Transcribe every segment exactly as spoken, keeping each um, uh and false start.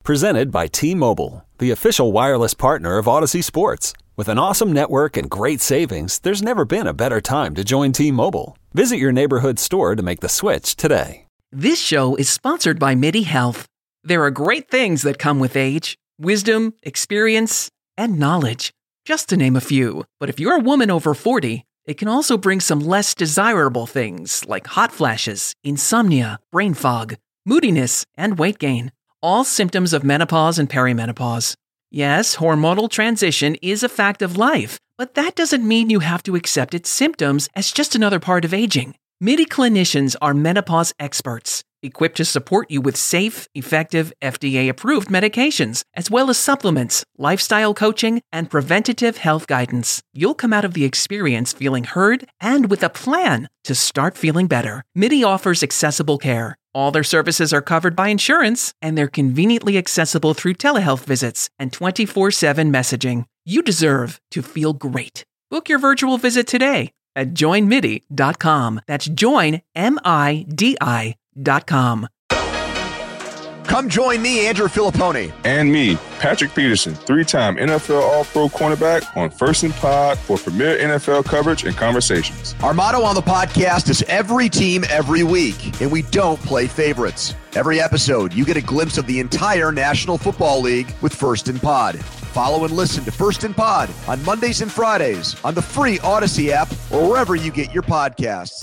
Presented by T-Mobile, the official wireless partner of Odyssey Sports. With an awesome network and great savings, there's never been a better time to join T-Mobile. Visit your neighborhood store to make the switch today. This show is sponsored by MIDI Health. There are great things that come with age. Wisdom, experience, and knowledge. Just to name a few. But if you're a woman over forty, it can also bring some less desirable things like hot flashes, insomnia, brain fog, moodiness, and weight gain. All symptoms of menopause and perimenopause. Yes, hormonal transition is a fact of life, but that doesn't mean you have to accept its symptoms as just another part of aging. MIDI clinicians are menopause experts, equipped to support you with safe, effective, F D A-approved medications, as well as supplements, lifestyle coaching, and preventative health guidance. You'll come out of the experience feeling heard and with a plan to start feeling better. MIDI offers accessible care. All their services are covered by insurance, and they're conveniently accessible through telehealth visits and twenty-four seven messaging. You deserve to feel great. Book your virtual visit today at join midi dot com. That's join, M I D I dot com. Come join me, Andrew Filipponi. And me, Patrick Peterson, three-time N F L All-Pro cornerback on First and Pod for premier N F L coverage and conversations. Our motto on the podcast is every team, every week, and we don't play favorites. Every episode, you get a glimpse of the entire National Football League with First and Pod. Follow and listen to First and Pod on Mondays and Fridays on the free Odyssey app or wherever you get your podcasts.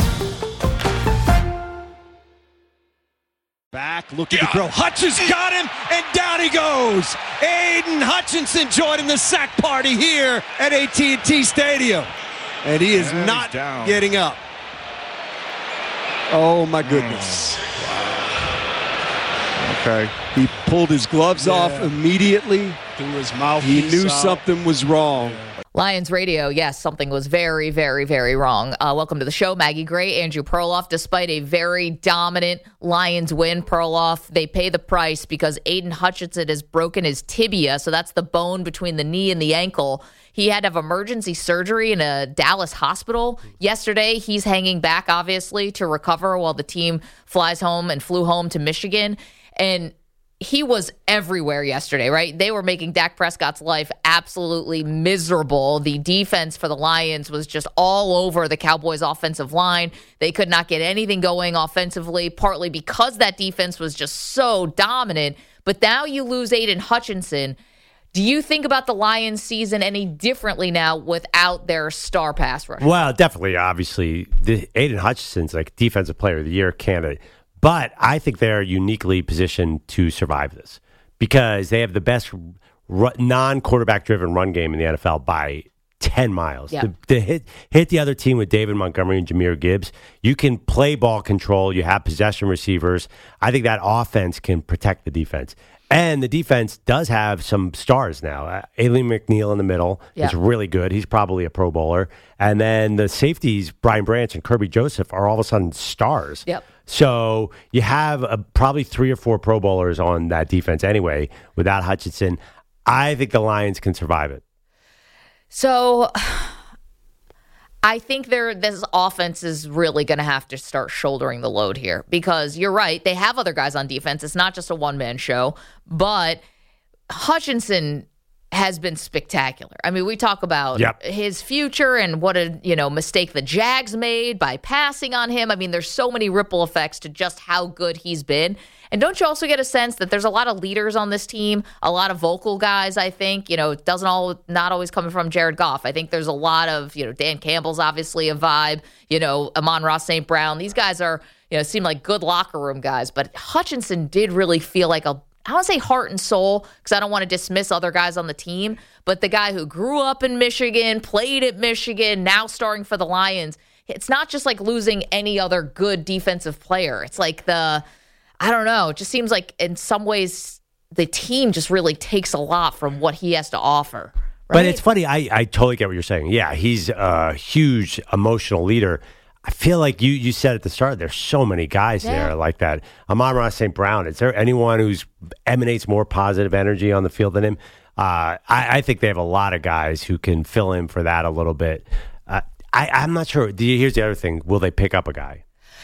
Back, looking yeah. to throw. Hutchins got him, and down he goes. Aiden Hutchinson joining the sack party here at A T and T Stadium. And he is yeah, not getting up. Oh, my goodness. Mm. Wow. Okay. He pulled his gloves yeah. off immediately. Through his mouth. He knew out. something was wrong. Yeah. Lions Radio, yes, something was very, very, very wrong. Uh, welcome to the show. Maggie Gray, Andrew Perloff. Despite a very dominant Lions win, Perloff, they pay the price because Aiden Hutchinson has broken his tibia, so that's the bone between the knee and the ankle. He had to have emergency surgery in a Dallas hospital yesterday. He's hanging back, obviously, to recover while the team flies home and flew home to Michigan. And he was everywhere yesterday, right? They were making Dak Prescott's life absolutely miserable. The defense for the Lions was just all over the Cowboys' offensive line. They could not get anything going offensively, partly because that defense was just so dominant. But now you lose Aiden Hutchinson. Do you think about the Lions season any differently now without their star pass rusher? Well, definitely, obviously. The Aiden Hutchinson's like Defensive Player of the Year candidate. But I think they're uniquely positioned to survive this because they have the best non-quarterback-driven run game in the N F L by ten miles. Yep. To, to hit hit the other team with David Montgomery and Jahmyr Gibbs, you can play ball control. You have possession receivers. I think that offense can protect the defense. And the defense does have some stars now. Uh, Aileen McNeil in the middle yep. is really good. He's probably a Pro Bowler. And then the safeties, Brian Branch and Kirby Joseph, are all of a sudden stars. Yep. So you have a, probably three or four Pro Bowlers on that defense anyway without Hutchinson. I think the Lions can survive it. So I think they're, this offense is really going to have to start shouldering the load here because you're right. They have other guys on defense. It's not just a one-man show, but Hutchinson has been spectacular. I mean, we talk about yep. his future and what a, you know, mistake the Jags made by passing on him. I mean, there's so many ripple effects to just how good he's been. And don't you also get a sense that there's a lot of leaders on this team, a lot of vocal guys, I think, you know, it doesn't all, not always coming from Jared Goff. I think there's a lot of, you know, Dan Campbell's obviously a vibe, you know, Amon-Ra Saint Brown. These guys are, you know, seem like good locker room guys, but Hutchinson did really feel like a, I don't want to say heart and soul because I don't want to dismiss other guys on the team, but the guy who grew up in Michigan, played at Michigan, now starring for the Lions, it's not just like losing any other good defensive player. It's like the, I don't know, it just seems like in some ways the team just really takes a lot from what he has to offer. Right? But it's funny, I, I totally get what you're saying. Yeah, he's a huge emotional leader. I feel like you, you said at the start, there's so many guys yeah. there like that. Amon-Ra Saint Brown, is there anyone who's emanates more positive energy on the field than him? Uh, I, I think they have a lot of guys who can fill in for that a little bit. Uh, I, I'm not sure. Here's the other thing. Will they pick up a guy?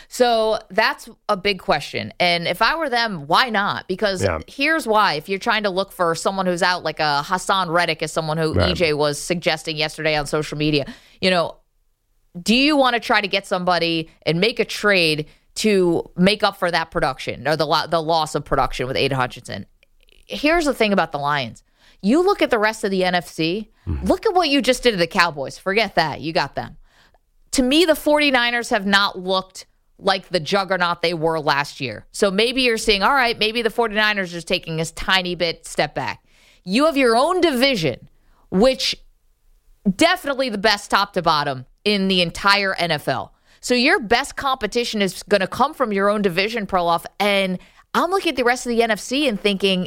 So that's a big question. And if I were them, why not? Because yeah. here's why. If you're trying to look for someone who's out, like a Hassan Reddick is someone who right. E J was suggesting yesterday on social media, you know, do you want to try to get somebody and make a trade to make up for that production or the lo- the loss of production with Aiden Hutchinson? Here's the thing about the Lions. You look at the rest of the N F C, mm-hmm. look at what you just did to the Cowboys. Forget that. You got them. To me, the 49ers have not looked like the juggernaut they were last year. So maybe you're seeing, all right, maybe the 49ers are just taking a tiny bit step back. You have your own division, which definitely the best top to bottom in the entire N F L. So your best competition is going to come from your own division, Perloff. And I'm looking at the rest of the N F C and thinking,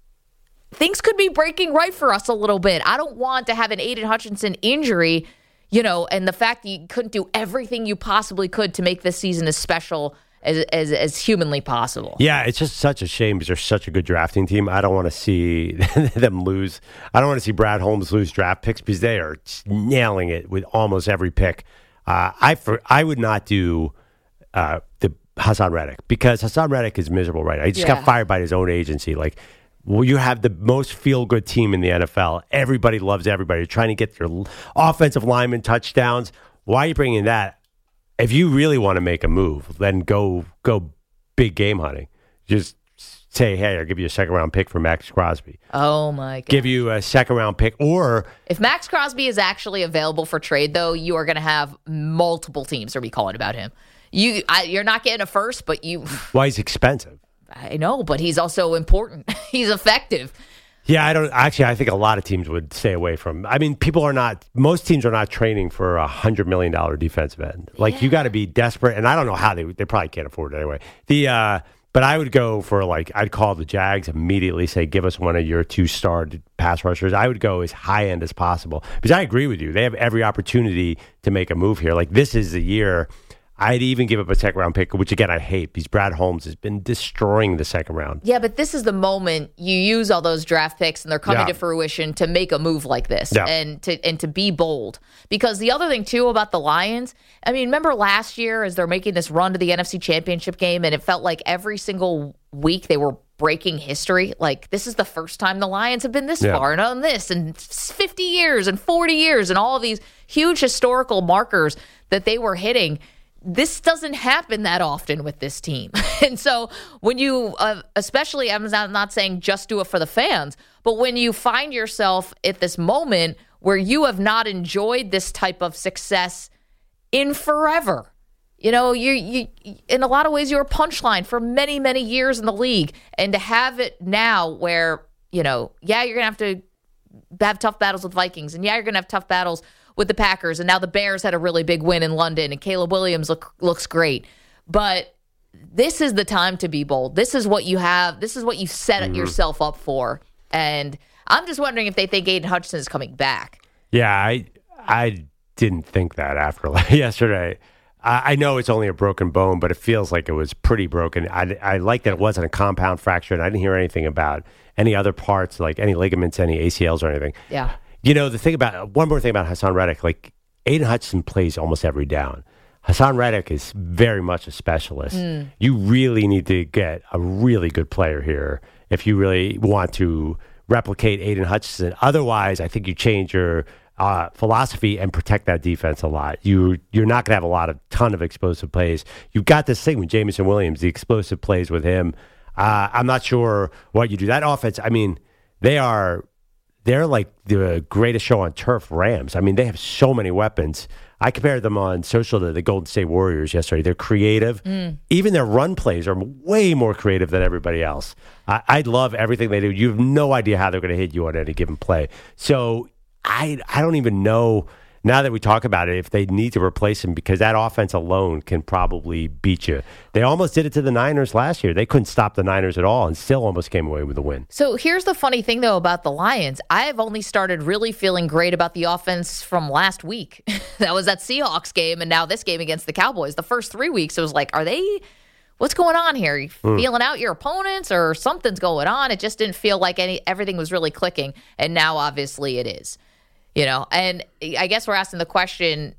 things could be breaking right for us a little bit. I don't want to have an Aiden Hutchinson injury, you know, and the fact that you couldn't do everything you possibly could to make this season as special as as, as humanly possible. Yeah, it's just such a shame because they're such a good drafting team. I don't want to see them lose. I don't want to see Brad Holmes lose draft picks because they are nailing it with almost every pick. Uh, I for, I would not do uh, the Hassan Reddick because Hassan Reddick is miserable right now. He just yeah. got fired by his own agency. Like, well, you have the most feel-good team in the N F L. Everybody loves everybody. You're trying to get your offensive lineman touchdowns. Why are you bringing that? If you really want to make a move, then go go big game hunting. Just say, hey, I'll give you a second-round pick for Max Crosby. Oh, my God. Give you a second-round pick. Or if Max Crosby is actually available for trade, though, you are going to have multiple teams to be calling about him. You, I, you're not getting a first, but you... Well, he's expensive. I know, but he's also important. He's effective. Yeah, I don't actually. I think a lot of teams would stay away from. I mean, people are not. Most teams are not training for a hundred million dollar defensive end. Like yeah. you got to be desperate, and I don't know how they. They probably can't afford it anyway. The uh, but I would go for like I'd call the Jags immediately. Say, give us one of your two star pass rushers. I would go as high end as possible because I agree with you. They have every opportunity to make a move here. Like this is the year. I'd even give up a second round pick, which again I hate because Brad Holmes has been destroying the second round. Yeah, but this is the moment you use all those draft picks and they're coming yeah. to fruition to make a move like this yeah. and to and to be bold. Because the other thing too about the Lions, I mean, remember last year as they're making this run to the N F C Championship game, and it felt like every single week they were breaking history. Like this is the first time the Lions have been this yeah. far and on this and fifty years and forty years and all of these huge historical markers that they were hitting. This doesn't happen that often with this team. And so when you, uh, especially, I'm not, not saying just do it for the fans, but when you find yourself at this moment where you have not enjoyed this type of success in forever, you know, you, you in a lot of ways, you're a punchline for many, many years in the league. And to have it now where, you know, yeah, you're going to have to have tough battles with Vikings. And yeah, you're going to have tough battles with the Packers, and now the Bears had a really big win in London, and Caleb Williams look, looks great. But this is the time to be bold. This is what you have. This is what you set mm-hmm. yourself up for. And I'm just wondering if they think Aiden Hutchinson is coming back. Yeah, I I didn't think that after yesterday. I, I know it's only a broken bone, but it feels like it was pretty broken. I, I like that it wasn't a compound fracture, and I didn't hear anything about any other parts, like any ligaments, any A C Ls or anything. Yeah. You know, the thing about, one more thing about Hassan Reddick, like Aiden Hutchinson plays almost every down. Hassan Reddick is very much a specialist. Mm. You really need to get a really good player here if you really want to replicate Aiden Hutchinson. Otherwise, I think you change your uh, philosophy and protect that defense a lot. You, you're not going to have a lot of ton of explosive plays. You've got this thing with Jameson Williams, the explosive plays with him. Uh, I'm not sure what you do. That offense, I mean, they are... They're like the greatest show on turf, Rams. I mean, they have so many weapons. I compared them on social to the Golden State Warriors yesterday. They're creative. Mm. Even their run plays are way more creative than everybody else. I, I love everything they do. You have no idea how they're going to hit you on any given play. So I, I don't even know, now that we talk about it, if they need to replace him, because that offense alone can probably beat you. They almost did it to the Niners last year. They couldn't stop the Niners at all and still almost came away with a win. So here's the funny thing, though, about the Lions. I have only started really feeling great about the offense from last week. That was that Seahawks game, and now this game against the Cowboys. The first three weeks, it was like, are they... What's going on here? Are you mm. feeling out your opponents or something's going on? It just didn't feel like any everything was really clicking, and now obviously it is. You know, and I guess we're asking the question,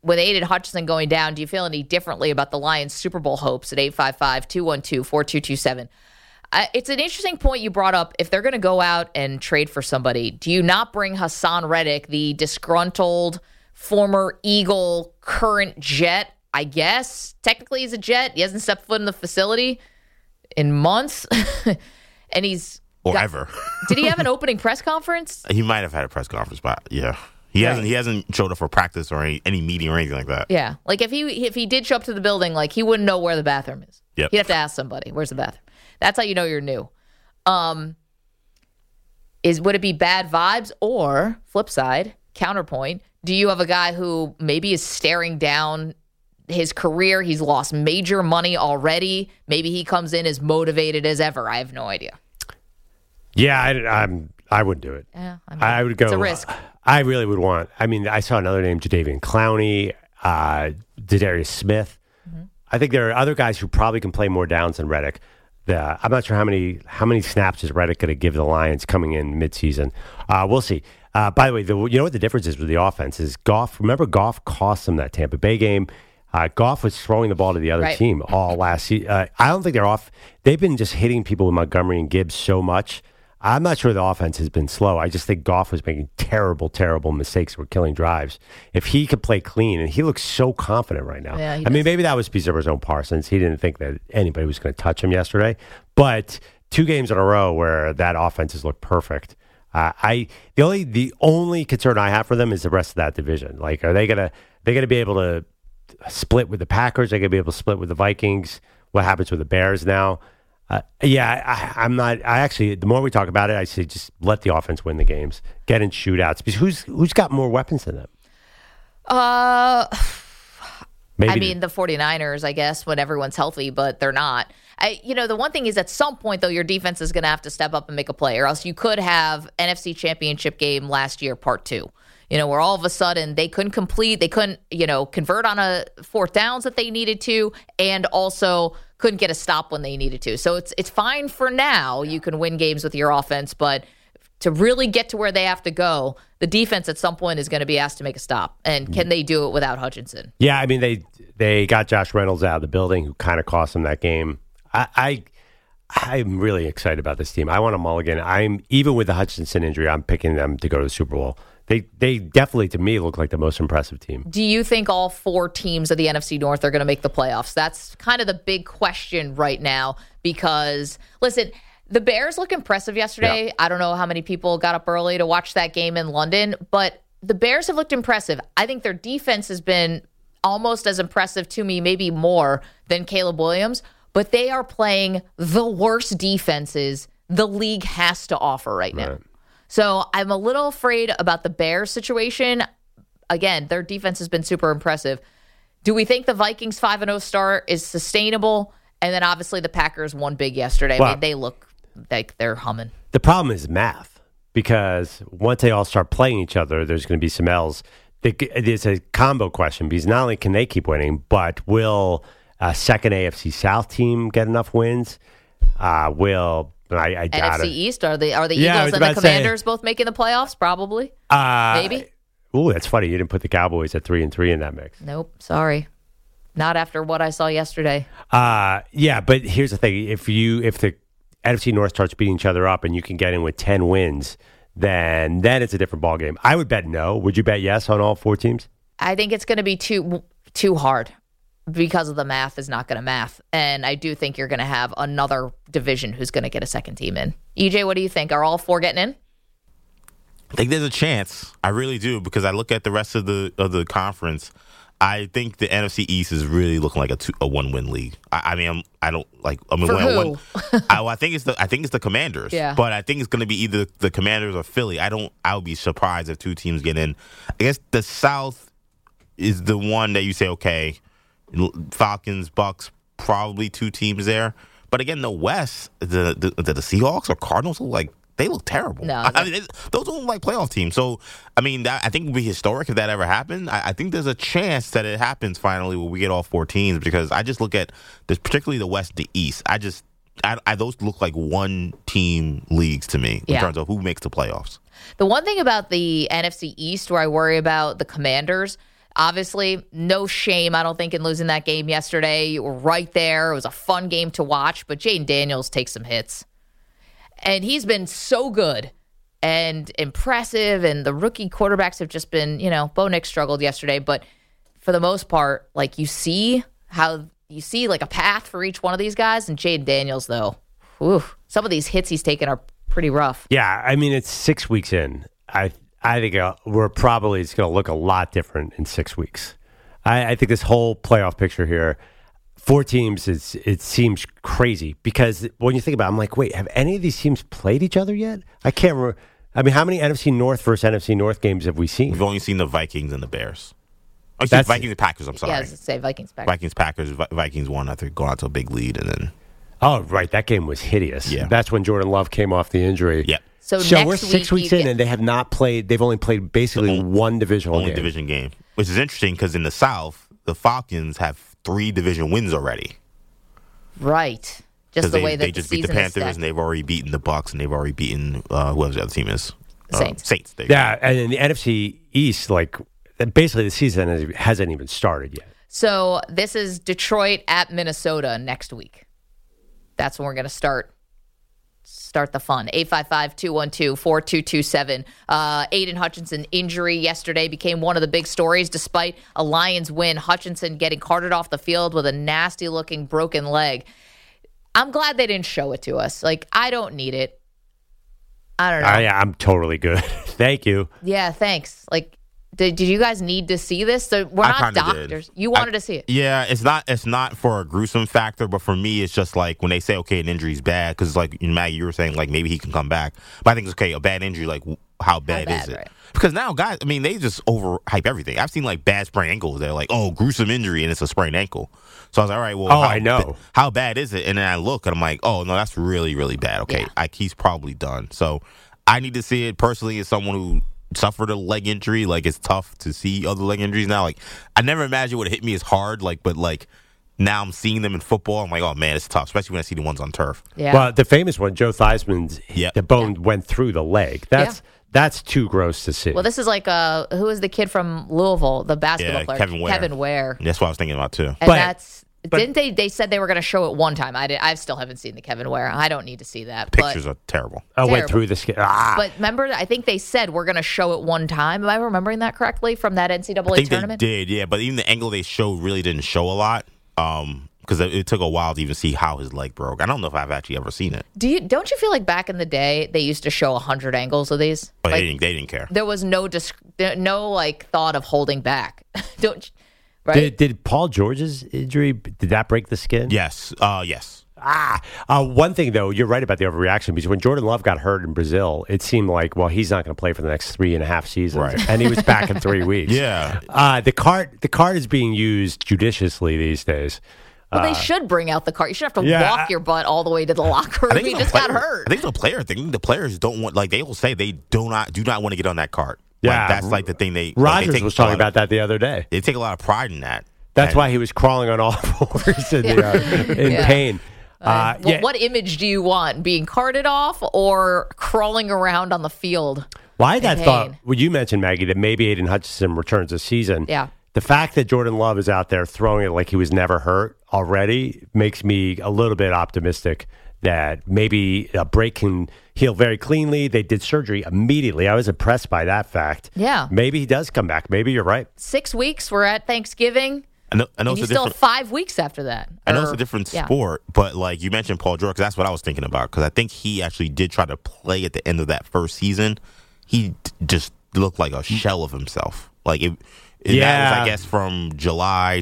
with Aiden Hutchinson going down, do you feel any differently about the Lions' Super Bowl hopes at eight five five, two one two, four two two seven? Uh, it's an interesting point you brought up. If they're going to go out and trade for somebody, do you not bring Hassan Reddick, the disgruntled former Eagle, current Jet? I guess technically he's a Jet. He hasn't stepped foot in the facility in months, and he's or got, ever. Did he have an opening press conference? He might have had a press conference, but yeah, he right. hasn't. He hasn't showed up for practice or any, any meeting or anything like that. Yeah, like if he if he did show up to the building, like he wouldn't know where the bathroom is. Yep. He'd have to ask somebody, "Where's the bathroom?" That's how you know you're new. Um, is would it be bad vibes or flip side counterpoint? Do you have a guy who maybe is staring down his career? He's lost major money already. Maybe he comes in as motivated as ever. I have no idea. Yeah, I, I'm. I wouldn't do it. Yeah, I, mean, I would go. It's a risk. I really would want. I mean, I saw another name, Jadeveon Clowney, uh, Zadarius Smith. Mm-hmm. I think there are other guys who probably can play more downs than Reddick. The, I'm not sure how many how many snaps is Reddick going to give the Lions coming in midseason. Uh, we'll see. Uh, by the way, the, you know what the difference is with the offense is Goff. Remember, Goff cost them that Tampa Bay game. Uh, Goff was throwing the ball to the other right. team all last season. Uh, I don't think they're off. They've been just hitting people with Montgomery and Gibbs so much. I'm not sure the offense has been slow. I just think Goff was making terrible, terrible mistakes that were killing drives. If he could play clean, and he looks so confident right now. Yeah, I does. mean, maybe that was because of his own Parsons. He didn't think that anybody was going to touch him yesterday. But two games in a row where that offense has looked perfect. Uh, I the only the only concern I have for them is the rest of that division. Like, are they gonna they gonna be able to split with the Packers? Are they gonna be able to split with the Vikings? What happens with the Bears now? Uh, yeah, I, I'm not. I actually, the more we talk about it, I say just let the offense win the games, get in shootouts. Because who's who's got more weapons than them? Uh, Maybe I mean the 49ers, I guess, when everyone's healthy, but they're not. I, you know, the one thing is at some point though, your defense is going to have to step up and make a play, or else you could have N F C Championship game last year, part two. You know, where all of a sudden they couldn't complete, they couldn't, you know, convert on a fourth downs that they needed to, and also couldn't get a stop when they needed to. So it's it's fine for now. You can win games with your offense, but to really get to where they have to go, the defense at some point is going to be asked to make a stop. And can they do it without Hutchinson? Yeah, I mean, they they got Josh Reynolds out of the building, who kind of cost them that game. I, I I'm really excited about this team. I want a mulligan. I'm even with the Hutchinson injury, I'm picking them to go to the Super Bowl. They they definitely, to me, look like the most impressive team. Do you think all four teams of the N F C North are going to make the playoffs? That's kind of the big question right now because, listen, the Bears look impressive yesterday. Yeah. I don't know how many people got up early to watch that game in London, but the Bears have looked impressive. I think their defense has been almost as impressive to me, maybe more than Caleb Williams, but they are playing the worst defenses the league has to offer right now. Right. So I'm a little afraid about the Bears situation. Again, their defense has been super impressive. Do we think the Vikings five and oh start is sustainable? And then obviously the Packers won big yesterday. Well, I mean, they look like they're humming. The problem is math, because once they all start playing each other, there's going to be some L's. It's a combo question, because not only can they keep winning, but will a second A F C South team get enough wins? Uh, will... I, I doubt N F C it. East? Are the are the yeah, Eagles and the Commanders say, both making the playoffs? Probably. Uh, Maybe. Ooh, that's funny. You didn't put the Cowboys at three and three in that mix. Nope. Sorry. Not after what I saw yesterday. Uh, yeah, but here's the thing: if you if the N F C North starts beating each other up and you can get in with ten wins, then then it's a different ballgame. I would bet no. Would you bet yes on all four teams? I think it's going to be too too hard. Because of the math is not going to math. And I do think you're going to have another division who's going to get a second team in. E J, what do you think? Are all four getting in? I think there's a chance. I really do, because I look at the rest of the of the conference. I think the N F C East is really looking like a two, a one win league. I, I mean, I'm, I don't like. I mean, For when who? I, when, I, I think it's the I think it's the Commanders. Yeah. But I think it's going to be either the Commanders or Philly. I don't. I would be surprised if two teams get in. I guess the South is the one that you say, okay, Falcons, Bucks, probably two teams there. But again, the West, the the, the, the Seahawks or Cardinals look like they look terrible. No, I mean, they, those don't look like playoff teams. So, I mean, that, I think it would be historic if that ever happened. I, I think there's a chance that it happens finally where we get all four teams, because I just look at this, particularly the West, the East. I just, I, I those look like one team leagues to me in yeah. terms of who makes the playoffs. The one thing about the N F C East where I worry about the Commanders. Obviously, no shame, I don't think, in losing that game yesterday. You were right there. It was a fun game to watch, but Jayden Daniels takes some hits. And he's been so good and impressive, and the rookie quarterbacks have just been, you know, Bo Nix struggled yesterday, but for the most part, like, you see how you see like a path for each one of these guys, and Jayden Daniels, though, whew, some of these hits he's taken are pretty rough. Yeah, I mean, it's six weeks in. I I think uh, we're probably it's going to look a lot different in six weeks. I, I think this whole playoff picture here, four teams, is it seems crazy because when you think about it, I'm like, wait, have any of these teams played each other yet? I can't remember. I mean, how many N F C North versus N F C North games have we seen? We've only seen the Vikings and the Bears. Oh, That's Vikings and Packers, I'm sorry. Yeah, I was going to say Vikings, Packers. Vikings, Packers, Vikings won after going out to a big lead, and then... Oh, right. That game was hideous. Yeah. That's when Jordan Love came off the injury. Yeah. So, so next we're six week weeks in, get... and they have not played. They've only played basically only, one divisional only game. division game, which is interesting because in the South, the Falcons have three division wins already. Right. Just the they, way that they the just beat the season is Panthers, set. and they've already beaten the Bucks, and they've already beaten uh, whoever the other team is. Uh, Saints. Saints. They Yeah, and in the N F C East, like basically the season hasn't even started yet. So this is Detroit at Minnesota next week. That's when we're going to start start the fun. eight five five, two one two, four two two seven. Uh, Aiden Hutchinson injury yesterday became one of the big stories. Despite a Lions win, Hutchinson getting carted off the field with a nasty-looking broken leg. I'm glad they didn't show it to us. Like, I don't need it. I don't know. I, I'm totally good. Thank you. Yeah, thanks. Like, Did, did you guys need to see this? So we're I not doctors. Did. You wanted I, to see it. Yeah, it's not It's not for a gruesome factor, but for me, it's just like when they say, okay, an injury's bad, because like Maggie, you were saying, like maybe he can come back. But I think it's okay, a bad injury, like how bad, how bad is it? Right. Because now, guys, I mean, they just overhype everything. I've seen like bad sprained ankles. They're like, oh, gruesome injury, and it's a sprained ankle. So I was like, all right, well, oh, how, I know. How bad is it? And then I look, and I'm like, oh, no, that's really, really bad. Okay, yeah. I, he's probably done. So I need to see it personally as someone who suffered a leg injury. Like, it's tough to see other leg injuries now. Like, I never imagined it would hit me as hard. Like, but like now I'm seeing them in football. I'm like, oh man, it's tough, especially when I see the ones on turf. Yeah. Well, the famous one, Joe Theismann's, yep. the bone yeah. went through the leg. That's yeah. that's too gross to see. Well, this is like uh, who is the kid from Louisville, the basketball yeah, player, Kevin Ware. Kevin Ware. That's what I was thinking about too. And but, that's. But, Didn't they? They said they were going to show it one time. I did. I still haven't seen the Kevin Ware. I don't need to see that. Pictures but, are terrible. I went through the skin. Ah. But remember, I think they said we're going to show it one time. Am I remembering that correctly from that N C double A I think tournament? They did, yeah. But even the angle they showed really didn't show a lot um, because it, it took a while to even see how his leg broke. I don't know if I've actually ever seen it. Do you? Don't you feel like back in the day they used to show a hundred angles of these? But like, they didn't. They didn't care. There was no disc, no like thought of holding back. don't. Right? Did, did Paul George's injury, did that break the skin? Yes. Uh, yes. Ah, uh, one thing, though, you're right about the overreaction, because when Jordan Love got hurt in Brazil, it seemed like, well, he's not going to play for the next three and a half seasons. Right. And he was back in three weeks. Yeah. Uh, the card the card is being used judiciously these days. Well, uh, they should bring out the card. You should have to yeah, walk your butt all the way to the locker room. He just player, got hurt. I think the player thing, the players don't want, like, they will say they do not do not want to get on that card. Yeah. Like, that's like the thing they. Rogers like, they was talking about that the other day. They take a lot of pride in that. That's and, why he was crawling on all fours in, the, uh, in yeah. pain. Uh, yeah. what, what image do you want? Being carted off or crawling around on the field? Well, I had that pain? thought, well, you mentioned, Maggie, that maybe Aiden Hutchinson returns this season. Yeah. The fact that Jordan Love is out there throwing it like he was never hurt already makes me a little bit optimistic that maybe a break can heal very cleanly. They did surgery immediately. I was impressed by that fact. Yeah. Maybe he does come back. Maybe you're right. Six weeks. We're at Thanksgiving. I know, I know and it's you a still have five weeks after that. I know or, it's a different yeah. sport, but like you mentioned Paul George, 'cause that's what I was thinking about. Because I think he actually did try to play at the end of that first season. He d- just looked like a shell of himself. Like it, it yeah. that was, I guess, from July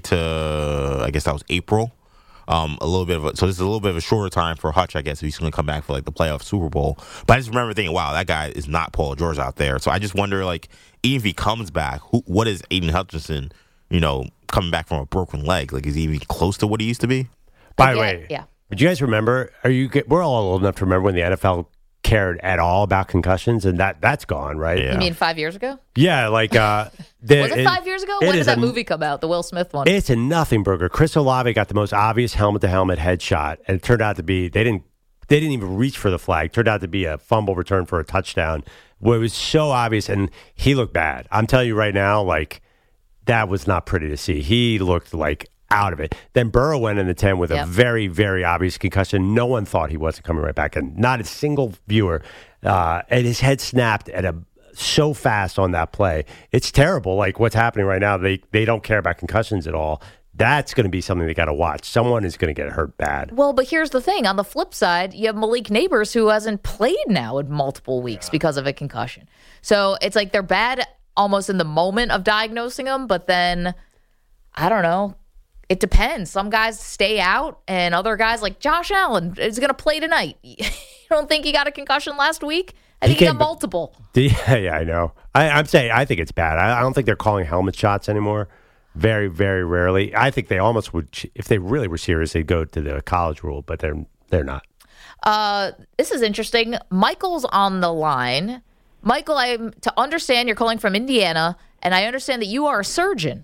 to I guess that was April. Um, a little bit of a, so this is a little bit of a shorter time for Hutch, I guess, if he's going to come back for like the playoff Super Bowl. But I just remember thinking, wow, that guy is not Paul George out there. So I just wonder, like, even if he comes back, who, what is Aiden Hutchinson? You know, coming back from a broken leg, like, is he even close to what he used to be? By Again, the way, yeah. Would you guys remember? Are you? We're all old enough to remember when the N F L cared at all about concussions, and that that's gone, right? Yeah. You mean five years ago? Yeah, like uh, the, was it five years ago? When did that a, movie come out? The Will Smith one. It's a nothing burger. Chris Olave got the most obvious helmet to helmet headshot, and it turned out to be they didn't they didn't even reach for the flag. It turned out to be a fumble return for a touchdown, where it was so obvious, and he looked bad. I'm telling you right now, like. that was not pretty to see. He looked like out of it. Then Burrow went in the ten with yep. a very, very obvious concussion. No one thought he wasn't coming right back, and not a single viewer. Uh, and his head snapped at a so fast on that play. It's terrible. Like what's happening right now, they they don't care about concussions at all. That's going to be something they got to watch. Someone is going to get hurt bad. Well, but here's the thing. On the flip side, you have Malik Neighbors, who hasn't played now in multiple weeks yeah. because of a concussion. So it's like they're bad almost in the moment of diagnosing them, but then, I don't know, it depends. Some guys stay out, and other guys, like Josh Allen, is going to play tonight. You don't think he got a concussion last week? I think he, he got multiple. Yeah, yeah, I know. I, I'm saying I think it's bad. I, I don't think they're calling helmet shots anymore. Very, very rarely. I think they almost would, if they really were serious, they'd go to the college rule, but they're they're not. Uh, this is interesting. Michael's on the line. Michael, I to understand you're calling from Indiana, and I understand that you are a surgeon.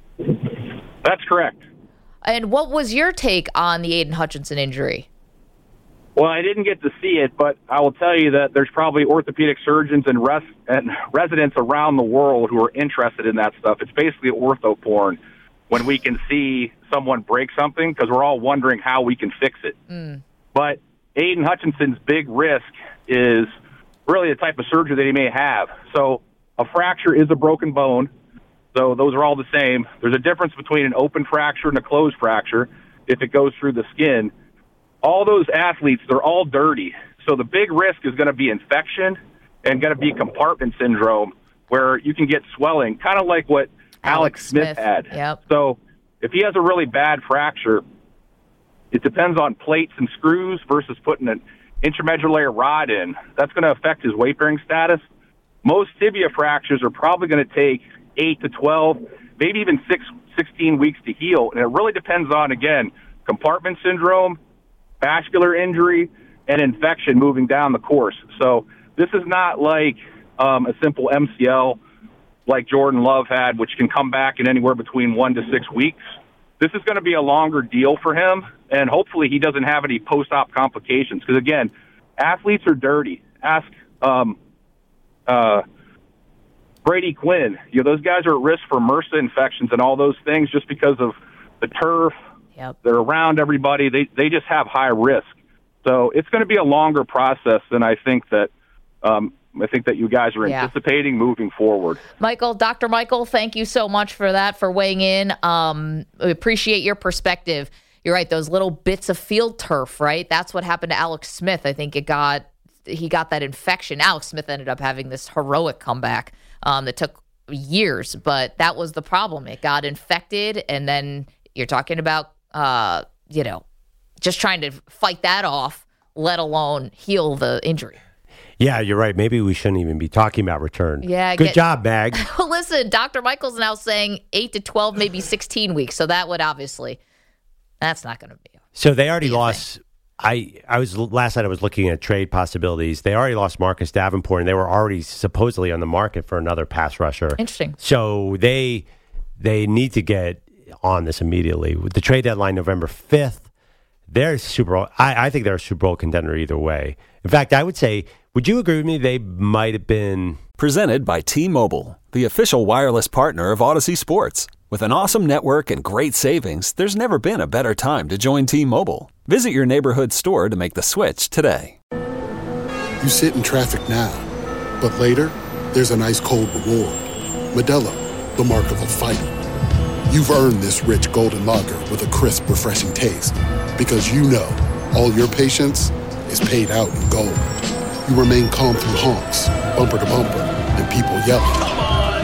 That's correct. And what was your take on the Aiden Hutchinson injury? Well, I didn't get to see it, but I will tell you that there's probably orthopedic surgeons and, res- and residents around the world who are interested in that stuff. It's basically ortho porn when we can see someone break something because we're all wondering how we can fix it. Mm. But Aiden Hutchinson's big risk is really the type of surgery that he may have. So a fracture is a broken bone, so those are all the same. There's a difference between an open fracture and a closed fracture if it goes through the skin. All those athletes, they're all dirty. So the big risk is going to be infection and going to be compartment syndrome where you can get swelling, kind of like what Alex, Alex Smith, Smith had. Yep. So if he has a really bad fracture, it depends on plates and screws versus putting an intramedullary rod in. That's going to affect his weight-bearing status. Most tibia fractures are probably going to take eight to twelve, maybe even six, sixteen weeks to heal. And it really depends on, again, compartment syndrome, vascular injury, and infection moving down the course. So this is not like um, a simple M C L like Jordan Love had, which can come back in anywhere between one to six weeks. This is going to be a longer deal for him, and hopefully he doesn't have any post-op complications. Because, again, athletes are dirty. Ask um, uh, Brady Quinn. You know, those guys are at risk for MRSA infections and all those things just because of the turf. Yep. They're around everybody. They they just have high risk. So it's going to be a longer process than I think that um, I think that you guys are yeah. anticipating moving forward. Michael, Doctor Michael, thank you so much for that, for weighing in. Um, we appreciate your perspective. You're right, those little bits of field turf, right? That's what happened to Alex Smith. I think it got he got that infection. Alex Smith ended up having this heroic comeback um, that took years, but that was the problem. It got infected, and then you're talking about Uh, you know, just trying to fight that off, let alone heal the injury. Yeah, you're right. Maybe we shouldn't even be talking about return. Yeah, Good get, job, Mag. Well, listen, Doctor Michael's now saying eight to twelve, maybe sixteen weeks. So that would obviously, that's not going to be. So they already lost. I, I was last night I was looking at trade possibilities. They already lost Marcus Davenport, and they were already supposedly on the market for another pass rusher. Interesting. So they they need to get on this immediately. With the trade deadline November fifth, they're Super Bowl. I, I think they're a Super Bowl contender either way. In fact, I would say, would you agree with me? They might have been. Presented by T-Mobile, the official wireless partner of Odyssey Sports. With an awesome network and great savings, there's never been a better time to join T-Mobile. Visit your neighborhood store to make the switch today. You sit in traffic now, but later, there's an ice cold reward. Modelo, the mark of a fighter. You've earned this rich golden lager with a crisp, refreshing taste. Because you know, all your patience is paid out in gold. You remain calm through honks, bumper to bumper, and people yelling. Come on,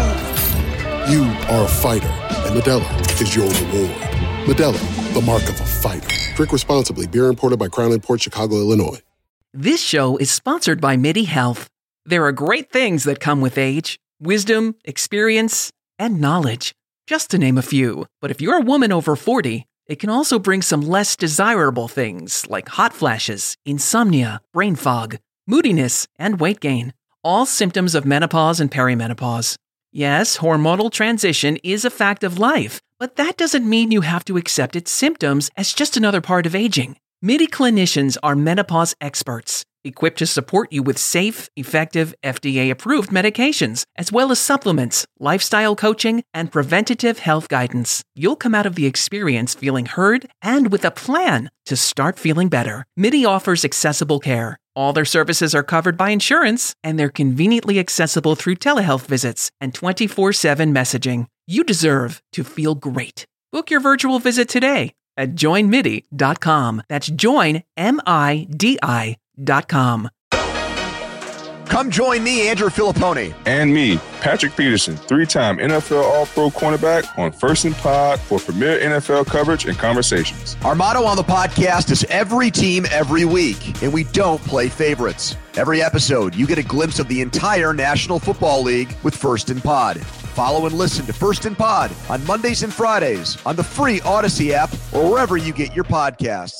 move! You are a fighter, and Modelo is your reward. Modelo, the mark of a fighter. Drink responsibly. Beer imported by Crown Imports, Chicago, Illinois. This show is sponsored by MIDI Health. There are great things that come with age. Wisdom, experience, and knowledge. Just to name a few. But if you're a woman over forty, it can also bring some less desirable things like hot flashes, insomnia, brain fog, moodiness, and weight gain. All symptoms of menopause and perimenopause. Yes, hormonal transition is a fact of life, but that doesn't mean you have to accept its symptoms as just another part of aging. MIDI clinicians are menopause experts. equipped to support you with safe, effective, F D A-approved medications, as well as supplements, lifestyle coaching, and preventative health guidance. You'll come out of the experience feeling heard and with a plan to start feeling better. MIDI offers accessible care. All their services are covered by insurance, and they're conveniently accessible through telehealth visits and twenty-four seven messaging. You deserve to feel great. Book your virtual visit today at join midi dot com. That's join, M I D I dot com. Come join me, Andrew Filippone. And me, Patrick Peterson, three-time N F L All-Pro cornerback on First and Pod for premier N F L coverage and conversations. Our motto on the podcast is every team, every week, and we don't play favorites. Every episode, you get a glimpse of the entire National Football League with First and Pod. Follow and listen to First and Pod on Mondays and Fridays on the free Odyssey app or wherever you get your podcasts.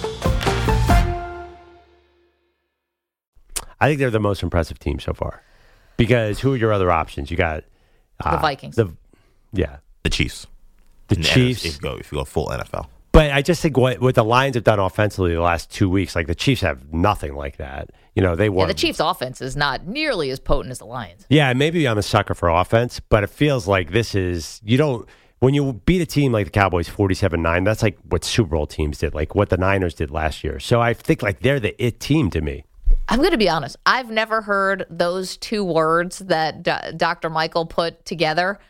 I think they're the most impressive team so far. Because who are your other options? You got uh, the Vikings. The yeah, the Chiefs. The In Chiefs. The N F L, if you go if you go full N F L. But I just think what what the Lions have done offensively the last two weeks, like the Chiefs have nothing like that. You know, they won. Yeah, the Chiefs' offense is not nearly as potent as the Lions. Yeah, maybe I'm a sucker for offense, but it feels like this is you don't when you beat a team like the Cowboys forty-seven nine, that's like what Super Bowl teams did, like what the Niners did last year. So I think like they're the it team to me. I'm going to be honest. I've never heard those two words that D- Doctor Michael put together,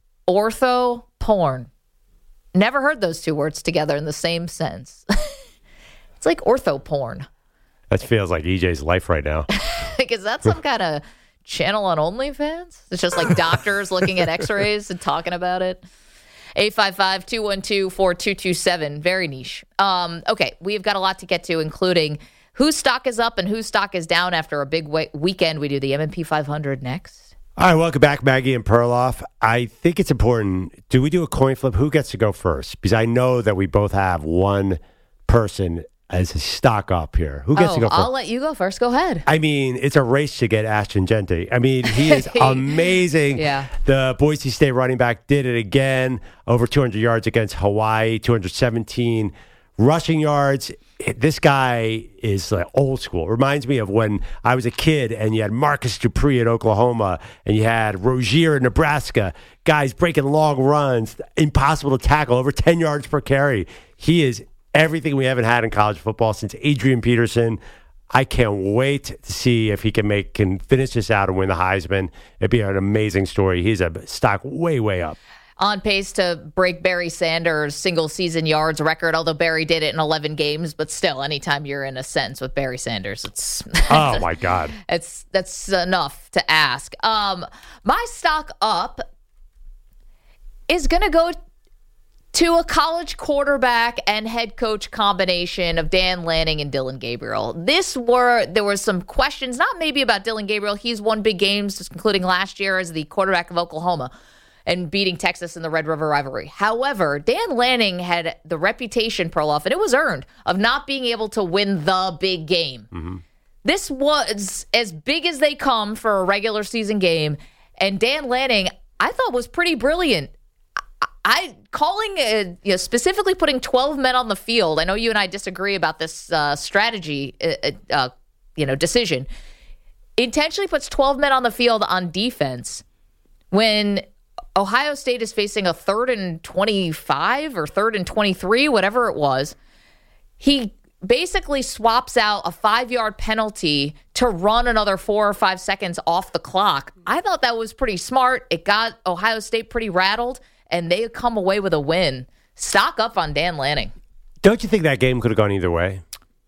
ortho porn. Never heard those two words together in the same sentence. It's like ortho porn. That feels like E J's life right now. Like, is that some kind of channel on OnlyFans? It's just like doctors looking at x-rays and talking about it. eight five five, two one two, four two two seven. Very niche. Um, okay, we've got a lot to get to, including whose stock is up and whose stock is down after a big we- weekend. We do the M and P five hundred next. All right, welcome back, Maggie and Perloff. I think it's important. Do we do a coin flip? Who gets to go first? Because I know that we both have one person as a stock up here. Who gets oh, to go first? I'll let you go first. Go ahead. I mean, it's a race to get Ashton Genty. I mean, he is amazing. Yeah. The Boise State running back did it again. Over two hundred yards against Hawaii, two hundred seventeen rushing yards. This guy is like old school. Reminds me of when I was a kid and you had Marcus Dupree at Oklahoma and you had Rozier in Nebraska. Guys breaking long runs, impossible to tackle, over ten yards per carry. He is everything we haven't had in college football since Adrian Peterson. I can't wait to see if he can make can finish this out and win the Heisman. It'd be an amazing story. He's a stock way, way up. On pace to break Barry Sanders' single-season yards record, although Barry did it in eleven games. But still, anytime you're in a sentence with Barry Sanders, it's oh my god, it's that's enough to ask. Um, my stock up is going to go to a college quarterback and head coach combination of Dan Lanning and Dillon Gabriel. This were there were some questions, not maybe about Dillon Gabriel. He's won big games, including last year as the quarterback of Oklahoma and beating Texas in the Red River rivalry. However, Dan Lanning had the reputation, Perloff, and it was earned, of not being able to win the big game. Mm-hmm. This was as big as they come for a regular season game, and Dan Lanning, I thought, was pretty brilliant. I, I calling it, you know, specifically putting twelve men on the field. I know you and I disagree about this uh, strategy, uh, uh, you know, decision. Intentionally puts twelve men on the field on defense when Ohio State is facing a third and twenty-five or third and twenty-three, whatever it was. He basically swaps out a five-yard penalty to run another four or five seconds off the clock. I thought that was pretty smart. It got Ohio State pretty rattled, and they come away with a win. Stock up on Dan Lanning. Don't you think that game could have gone either way?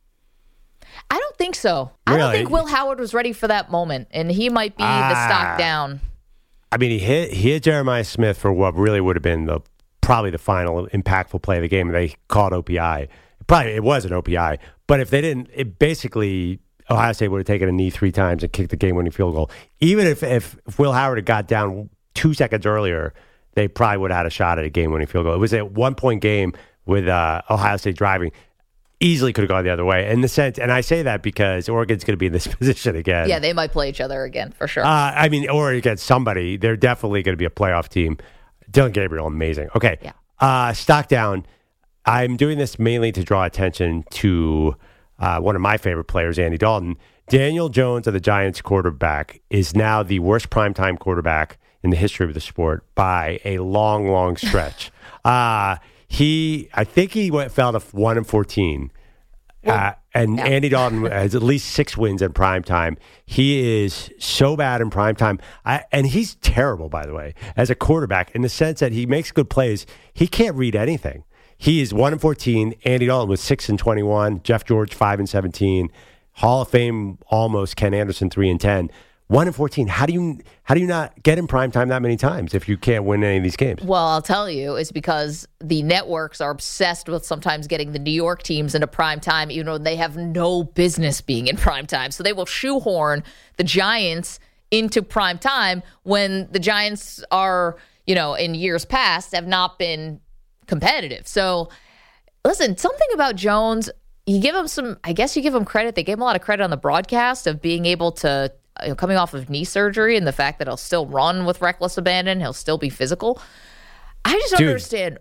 I don't think so. Really? I don't think Will Howard was ready for that moment, and he might be ah. the stock down. I mean, he hit he hit Jeremiah Smith for what really would have been the probably the final impactful play of the game. They called O P I. Probably it was an O P I, but if they didn't, it basically Ohio State would have taken a knee three times and kicked the game-winning field goal. Even if, if if Will Howard had got down two seconds earlier, they probably would have had a shot at a game-winning field goal. It was a one-point game with uh, Ohio State driving. Easily could have gone the other way in the sense, and I say that because Oregon's going to be in this position again. Yeah, they might play each other again for sure. Uh, I mean, or against somebody. They're definitely going to be a playoff team. Dillon Gabriel, amazing. Okay, yeah. uh, stock down. I'm doing this mainly to draw attention to uh, one of my favorite players, Andy Dalton. Daniel Jones of the Giants quarterback is now the worst primetime quarterback in the history of the sport by a long, long stretch. uh, he, I think he went fell to one and fourteen. Well, uh, and yeah. Andy Dalton has at least six wins in primetime. He is so bad in primetime. I, and he's terrible, by the way, as a quarterback in the sense that he makes good plays. He can't read anything. He is one and fourteen. Andy Dalton was six and twenty-one. Jeff George, five and seventeen. Hall of Fame almost. Ken Anderson, three and ten. one and fourteen. How do you how do you not get in primetime that many times if you can't win any of these games? Well, I'll tell you, it's because the networks are obsessed with sometimes getting the New York teams into primetime, even though they have no business being in primetime. So they will shoehorn the Giants into primetime when the Giants are, you know, in years past have not been competitive. So listen, something about Jones, you give him some, I guess you give him credit. They gave him a lot of credit on the broadcast of being able to, you know, coming off of knee surgery and the fact that he'll still run with reckless abandon. He'll still be physical. I just don't Dude, understand.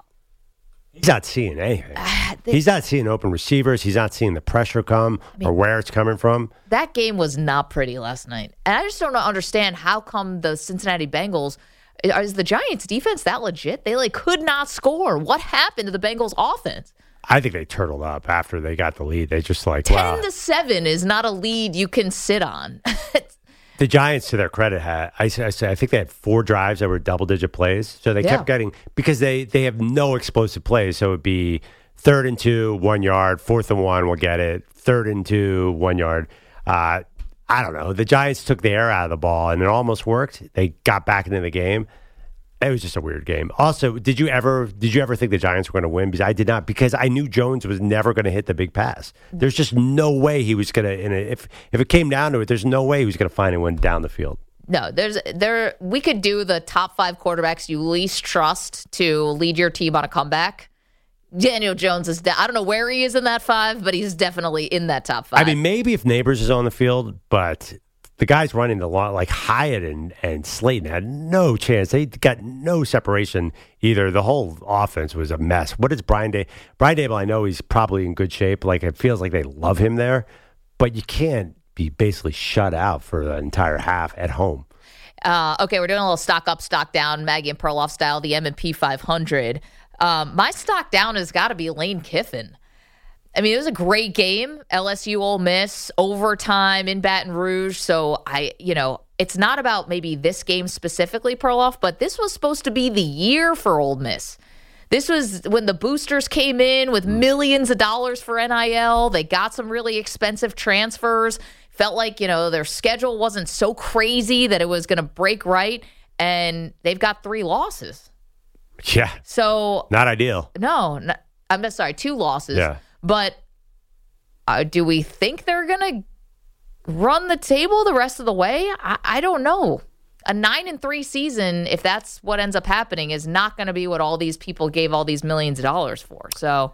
He's not seeing anything. Uh, the, he's not seeing open receivers. He's not seeing the pressure come I mean, or where it's coming from. That game was not pretty last night. And I just don't understand how come the Cincinnati Bengals, is the Giants defense that legit? They like could not score. What happened to the Bengals offense? I think they turtled up after they got the lead. They just like, ten wow. to seven is not a lead you can sit on. The Giants, to their credit, had I, I, I think they had four drives that were double-digit plays. So they yeah. kept getting, because they, they have no explosive plays. So it would be third and two, one yard, fourth and one, we'll get it, third and two, one yard. Uh, I don't know. The Giants took the air out of the ball, and it almost worked. They got back into the game. It was just a weird game. Also, did you ever did you ever think the Giants were going to win? Because I did not. Because I knew Jones was never going to hit the big pass. There's just no way he was going to. In a, if if it came down to it, there's no way he was going to find anyone down the field. No, there's there. We could do the top five quarterbacks you least trust to lead your team on a comeback. Daniel Jones is. De- I don't know where he is in that five, but he's definitely in that top five. I mean, maybe if Neighbors is on the field, but. The guys running the lot, like Hyatt and, and Slayton, had no chance. They got no separation either. The whole offense was a mess. What is Brian Day? Brian Dable, I know he's probably in good shape. Like, it feels like they love him there. But you can't be basically shut out for the entire half at home. Uh, okay, we're doing a little stock up, stock down, Maggie and Perloff style, the M and P five hundred. Um, my stock down has got to be Lane Kiffin. I mean, it was a great game. L S U Ole Miss, overtime in Baton Rouge. So, I, you know, it's not about maybe this game specifically, Perloff, but this was supposed to be the year for Ole Miss. This was when the boosters came in with millions of dollars for N I L. They got some really expensive transfers. Felt like, you know, their schedule wasn't so crazy that it was going to break right. And they've got three losses. Yeah. So. Not ideal. No. Not, I'm just sorry, two losses. Yeah. But uh, do we think they're going to run the table the rest of the way? I, I don't know. A nine and three season, if that's what ends up happening, is not going to be what all these people gave all these millions of dollars for. So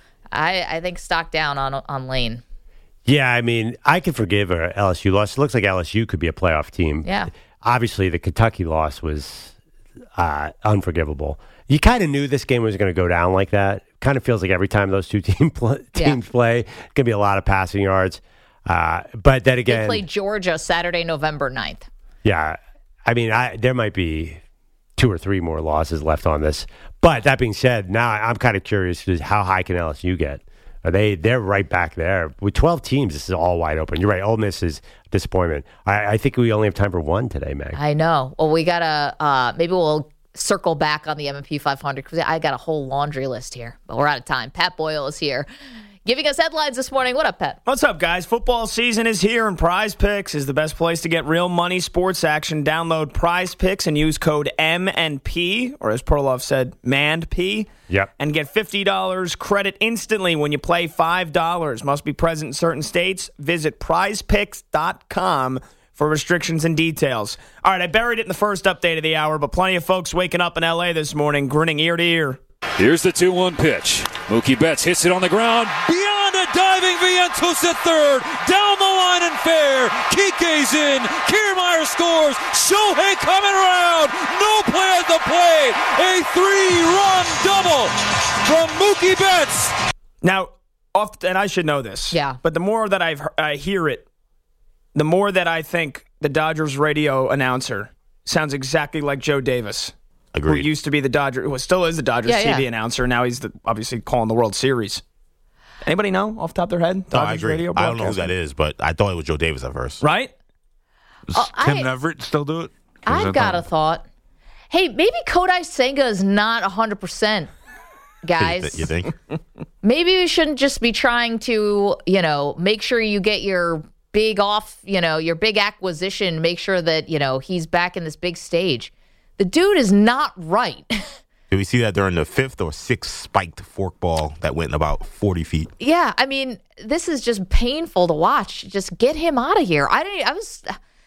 I, I think stock down on on Lane. Yeah, I mean, I could forgive a L S U loss. It looks like L S U could be a playoff team. Yeah. Obviously, the Kentucky loss was uh, unforgivable. You kind of knew this game was going to go down like that. Kind of feels like every time those two team pl- teams yeah. play, it's going to be a lot of passing yards. Uh, but then again, they play Georgia Saturday, November ninth. Yeah. I mean, I, there might be two or three more losses left on this. But that being said, now I'm kind of curious how high can L S U get? Are they, they're right back there. With twelve teams, this is all wide open. You're right. Ole Miss is a disappointment. I, I think we only have time for one today, Meg. I know. Well, we got to, uh, maybe we'll circle back on the M and P five hundred because I got a whole laundry list here. But we're out of time. Pat Boyle is here, giving us headlines this morning. What up, Pat? What's up, guys? Football season is here, and Prize Picks is the best place to get real money sports action. Download Prize Picks and use code M and P, or as Perloff said, M and P. Yep. And get fifty dollars credit instantly when you play five dollars. Must be present in certain states. Visit prize picks dot com for restrictions and details. All right, I buried it in the first update of the hour, but plenty of folks waking up in L A this morning grinning ear to ear. Here's the two one pitch. Mookie Betts hits it on the ground. Beyond a diving Vientos at third. Down the line and fair. Kike's in. Kiermaier scores. Shohei coming around. No play at the plate. A three-run double from Mookie Betts. Now, off, and I should know this. Yeah. But the more that I've, I hear it, the more that I think the Dodgers radio announcer sounds exactly like Joe Davis. Agreed. Who used to be the Dodger, who still is the Dodgers Yeah, T V yeah. announcer. Now he's the, obviously calling the World Series. Anybody know off the top of their head? No, I Dodgers agree. radio I don't know who broadcaster? that is, but I thought it was Joe Davis at first. Right? Oh, Tim I- Everett still do it? I've got a thought. Hey, maybe Kodai Senga is not one hundred percent, guys. You think? Maybe we shouldn't just be trying to, you know, make sure you get your big off, you know, your big acquisition, make sure that, you know, he's back in this big stage. The dude is not right. Did we see that during the fifth or sixth spiked forkball that went about forty feet? Yeah, I mean, this is just painful to watch. Just get him out of here. I didn't. I was.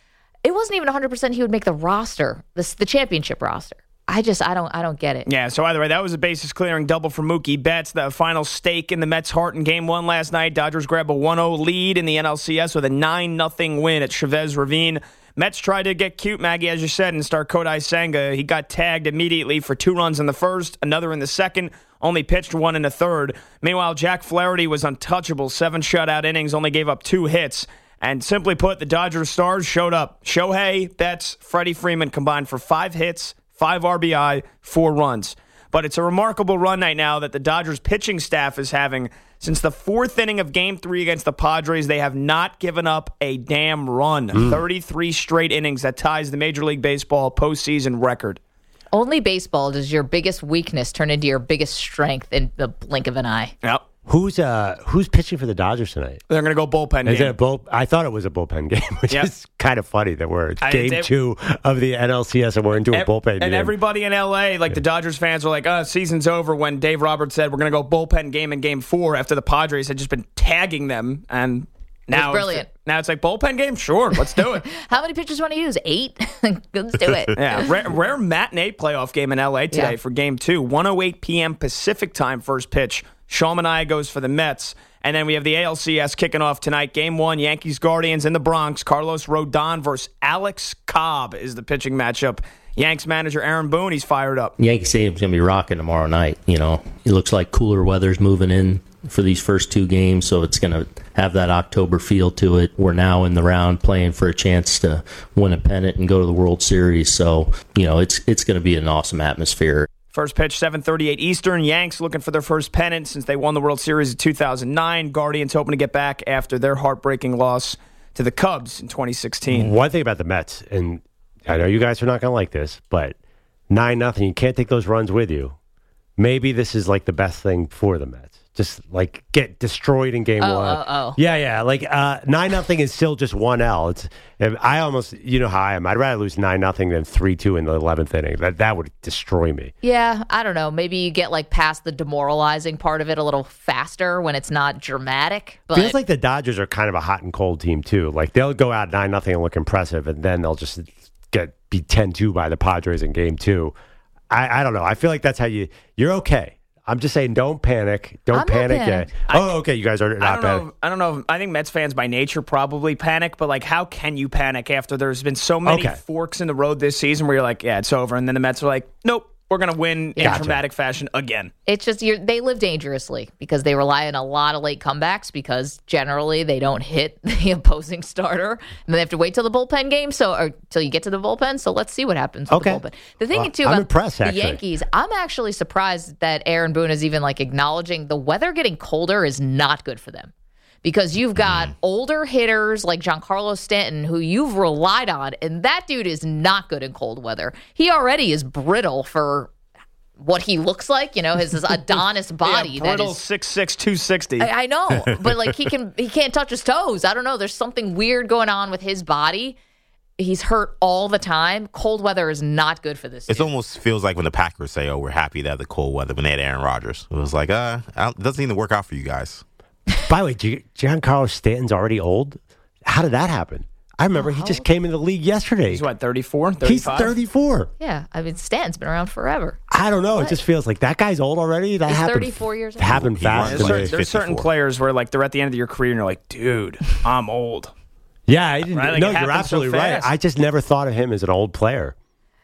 It wasn't even one hundred percent he would make the roster, the the championship roster. I just, I don't, I don't get it. Yeah. So either way, that was a bases clearing double for Mookie Betts. The final stake in the Mets' heart in Game One last night. Dodgers grab a one oh lead in the N L C S with a nine nothing win at Chavez Ravine. Mets tried to get cute, Maggie, as you said, and start Kodai Senga. He got tagged immediately for two runs in the first, another in the second, only pitched one in the third. Meanwhile, Jack Flaherty was untouchable, seven shutout innings, only gave up two hits. And simply put, the Dodgers stars showed up. Shohei, Betts, Freddie Freeman combined for five hits, five R B I, four runs. But it's a remarkable run right now that the Dodgers pitching staff is having. Since the fourth inning of Game three against the Padres, they have not given up a damn run. Mm. thirty-three straight innings. That ties the Major League Baseball postseason record. Only baseball does your biggest weakness turn into your biggest strength in the blink of an eye. Yep. Who's uh who's pitching for the Dodgers tonight? They're going to go bullpen Is game. it a bull? I thought it was a bullpen game, which Yep. is kind of funny that we're I- game it- two of the N L C S and we're into a Ev- bullpen and game. everybody in L A, like the Dodgers fans, were like, "Oh, season's over." When Dave Roberts said we're going to go bullpen game in Game Four after the Padres had just been tagging them, and now brilliant. It's, now it's like bullpen game. Sure, let's do it. How many pitchers want to use? Eight? Let's do it. Yeah, rare, rare matinee playoff game in L A today Yeah. for Game Two, one oh eight p.m. Pacific time. First pitch. Sean Manaea goes for the Mets. And then we have the A L C S kicking off tonight. Game one, Yankees Guardians in the Bronx. Carlos Rodon versus Alex Cobb is the pitching matchup. Yanks manager Aaron Boone, he's fired up. Yankee Stadium's going to be rocking tomorrow night. You know, it looks like cooler weather's moving in for these first two games, so it's going to have that October feel to it. We're now in the round playing for a chance to win a pennant and go to the World Series. So, you know, it's it's going to be an awesome atmosphere. First pitch, seven thirty-eight Eastern. Yanks looking for their first pennant since they won the World Series in two thousand nine. Guardians hoping to get back after their heartbreaking loss to the Cubs in twenty sixteen. One thing about the Mets, and I know you guys are not going to like this, but nine nothing, you can't take those runs with you. Maybe this is like the best thing for the Mets. Just like get destroyed in game Oh, one. oh, oh. Yeah, yeah. Like uh, nine nothing is still just one L. It's I almost, you know how I am. I'd rather lose nine nothing than three two in the eleventh inning. That that would destroy me. Yeah, I don't know. Maybe you get like past the demoralizing part of it a little faster when it's not dramatic. But Feels like the Dodgers are kind of a hot and cold team too. Like they'll go out nine nothing and look impressive, and then they'll just get be ten two by the Padres in game two. I, I don't know. I feel like that's how you you're okay. I'm just saying, don't panic. Don't I'm not panic panicked. yet. Oh, okay. You guys are I not don't know. panic. if- I don't know. if- I think Mets fans by nature probably panic, but like, how can you panic after there's been so many Okay. forks in the road this season where you're like, yeah, it's over, and then the Mets are like, nope, we're gonna win in Gotcha. dramatic fashion again. it's just you're, they live dangerously because they rely on a lot of late comebacks because generally they don't hit the opposing starter and then they have to wait till the bullpen game. So or till you get to the bullpen. So let's see what happens with Okay. the bullpen. The thing Well, too I'm about impressed, the actually. Yankees, I'm actually surprised that Aaron Boone is even like acknowledging the weather getting colder is not good for them. Because you've got Mm. older hitters like Giancarlo Stanton, who you've relied on, and that dude is not good in cold weather. He already is brittle for what he looks like, you know, his, his Adonis body. yeah, that brittle is, six six two sixty. I, I know, but like he can, he can't touch his toes. I don't know. There's something weird going on with his body. He's hurt all the time. Cold weather is not good for this. It dude. almost feels like when the Packers say, "Oh, we're happy to have the cold weather," when they had Aaron Rodgers. It was like, uh, it doesn't even work out for you guys. By the way, G- Giancarlo Stanton's already old. How did that happen? I remember Oh, he how just old? came in the league yesterday. He's what, thirty-four, He's thirty-five? thirty-four. Yeah, I mean Stanton's been around forever. I don't know. What? It just feels like that guy's old already. That He's happened. thirty-four years old. Happened He fast. runs to There's, me. certain, there's certain fifty-four. players where like they're at the end of your career and you're like, dude, I'm old. Yeah, I didn't. Right, like, no, it you're happens so absolutely right. fast. I just never thought of him as an old player.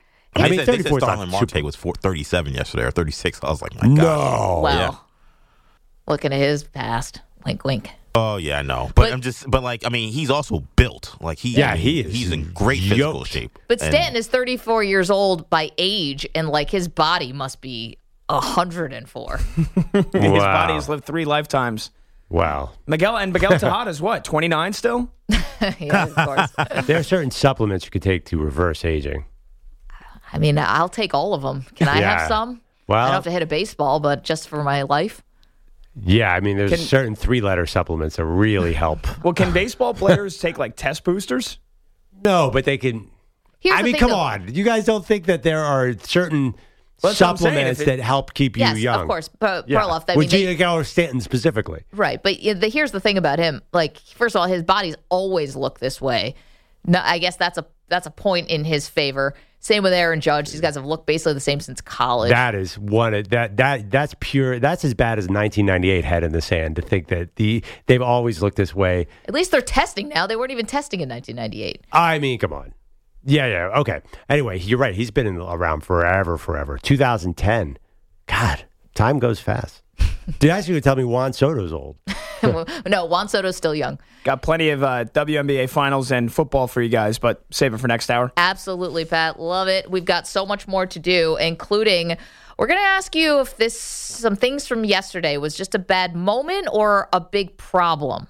I I mean, mean, they said, they said thirty-four is not Starlin Marte super- was four, thirty-seven yesterday or thirty-six. I was like, my God. No. Well, Yeah. looking at his past, wink, wink. Oh yeah, I know, but, But- I'm just, but like, I mean, he's also built. Like he, Yeah, he is. He's in great physical Yoked. shape. But And- Stanton is thirty-four years old by age, and like his body must be one hundred four. His Wow. body has lived three lifetimes. Wow. Miguel and Miguel Tejada's what, twenty-nine still? Yeah, of course. There are certain supplements you could take to reverse aging. I mean, I'll take all of them. Can I Yeah. have some? Well- I don't have to hit a baseball, but just for my life. Yeah, I mean, there's Can- certain three-letter supplements that really help. Well, can baseball players take like test boosters? No, but they can. Here's I the mean, thing, come though. on. You guys don't think that there are certain Well, that's what I'm saying. supplements If it- that help keep you Yes, young? of course. But Yeah. Perloff, I With mean, they- Giancarlo Stanton specifically. right. But yeah, the, here's the thing about him. Like, first of all, his body's always looked this way. No, I guess that's a that's a point in his favor. Same with Aaron Judge. These guys have looked basically the same since college. That is one of- that that that's pure. That's as bad as nineteen ninety-eight head in the sand to think that the they've always looked this way. At least they're testing now. They weren't even testing in nineteen ninety-eight. I mean, come on. Yeah, yeah, okay. Anyway, you're right. He's been in, around forever, forever. two thousand ten. God, time goes fast. Did I actually tell me Juan Soto's old? No, Juan Soto's still young. Got plenty of uh, W N B A finals and football for you guys, but save it for next hour. Absolutely, Pat. Love it. We've got so much more to do, including we're going to ask you if this some things from yesterday was just a bad moment or a big problem.